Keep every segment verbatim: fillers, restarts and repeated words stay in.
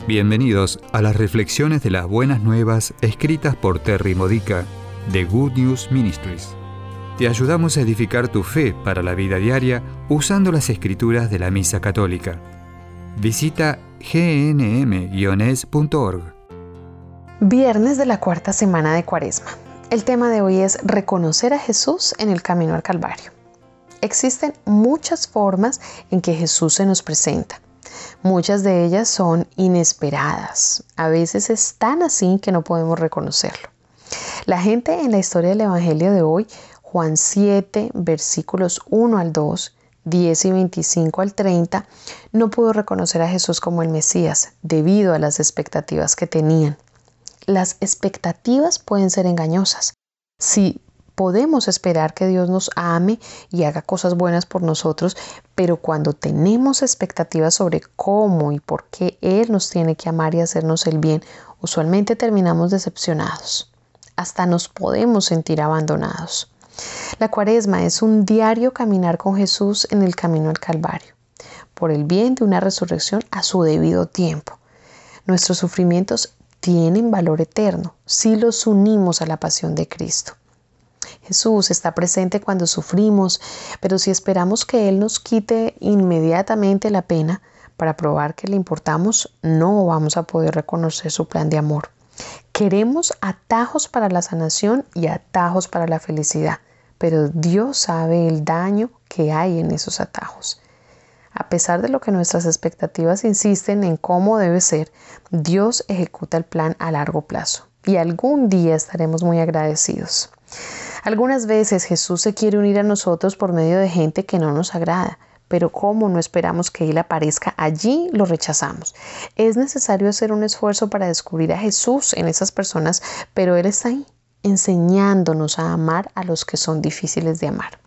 Bienvenidos a las reflexiones de las buenas nuevas escritas por Terry Modica de Good News Ministries. Te ayudamos a edificar tu fe para la vida diaria usando las escrituras de la Misa Católica. Visita g n m guion es punto org. Viernes de la cuarta semana de Cuaresma. El tema de hoy es reconocer a Jesús en el camino al Calvario. Existen muchas formas en que Jesús se nos presenta. Muchas de ellas son inesperadas. A veces es tan así que no podemos reconocerlo. La gente en la historia del Evangelio de hoy, Juan siete, versículos uno al dos, diez y veinticinco al treinta, no pudo reconocer a Jesús como el Mesías debido a las expectativas que tenían. Las expectativas pueden ser engañosas. Si podemos esperar que Dios nos ame y haga cosas buenas por nosotros, pero cuando tenemos expectativas sobre cómo y por qué Él nos tiene que amar y hacernos el bien, usualmente terminamos decepcionados. Hasta nos podemos sentir abandonados. La Cuaresma es un diario caminar con Jesús en el camino al Calvario, por el bien de una resurrección a su debido tiempo. Nuestros sufrimientos tienen valor eterno si los unimos a la pasión de Cristo. Jesús está presente cuando sufrimos, pero si esperamos que Él nos quite inmediatamente la pena para probar que le importamos, no vamos a poder reconocer su plan de amor. Queremos atajos para la sanación y atajos para la felicidad, pero Dios sabe el daño que hay en esos atajos. A pesar de lo que nuestras expectativas insisten en cómo debe ser, Dios ejecuta el plan a largo plazo y algún día estaremos muy agradecidos. Algunas veces Jesús se quiere unir a nosotros por medio de gente que no nos agrada, pero como no esperamos que Él aparezca allí, lo rechazamos. Es necesario hacer un esfuerzo para descubrir a Jesús en esas personas, pero Él está ahí, enseñándonos a amar a los que son difíciles de amar.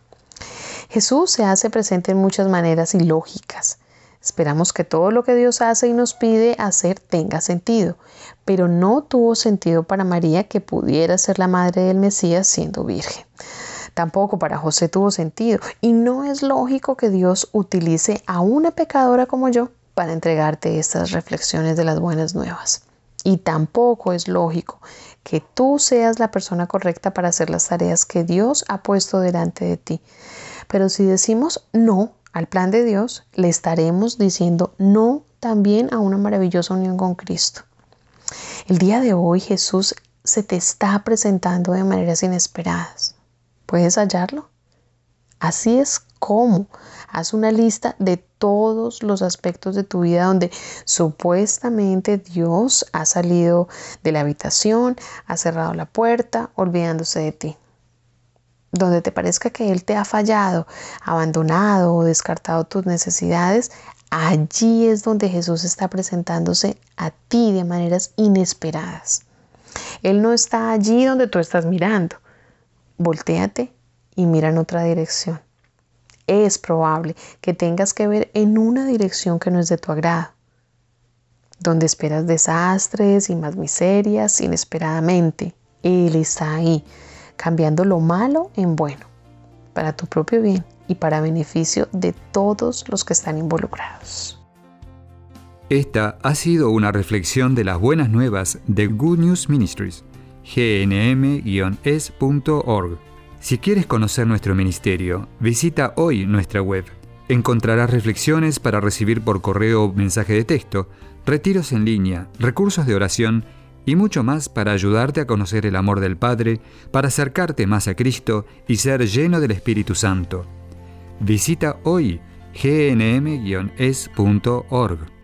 Jesús se hace presente en muchas maneras ilógicas. Esperamos que todo lo que Dios hace y nos pide hacer tenga sentido, pero no tuvo sentido para María que pudiera ser la madre del Mesías siendo virgen. Tampoco para José tuvo sentido y no es lógico que Dios utilice a una pecadora como yo para entregarte estas reflexiones de las buenas nuevas. Y tampoco es lógico que tú seas la persona correcta para hacer las tareas que Dios ha puesto delante de ti. Pero si decimos no al plan de Dios, le estaremos diciendo no también a una maravillosa unión con Cristo. El día de hoy Jesús se te está presentando de maneras inesperadas. ¿Puedes hallarlo? Así es como haz una lista de todos los aspectos de tu vida donde supuestamente Dios ha salido de la habitación, ha cerrado la puerta, olvidándose de ti. Donde te parezca que Él te ha fallado, abandonado o descartado tus necesidades, allí es donde Jesús está presentándose a ti de maneras inesperadas. Él no está allí donde tú estás mirando. Voltéate y mira en otra dirección. Es probable que tengas que ver en una dirección que no es de tu agrado, donde esperas desastres y más miserias inesperadamente. Él está ahí, cambiando lo malo en bueno, para tu propio bien y para beneficio de todos los que están involucrados. Esta ha sido una reflexión de las buenas nuevas de Good News Ministries, g n m guion es punto org. Si quieres conocer nuestro ministerio, visita hoy nuestra web. Encontrarás reflexiones para recibir por correo o mensaje de texto, retiros en línea, recursos de oración y mucho más para ayudarte a conocer el amor del Padre, para acercarte más a Cristo y ser lleno del Espíritu Santo. Visita hoy g n m guion es punto org.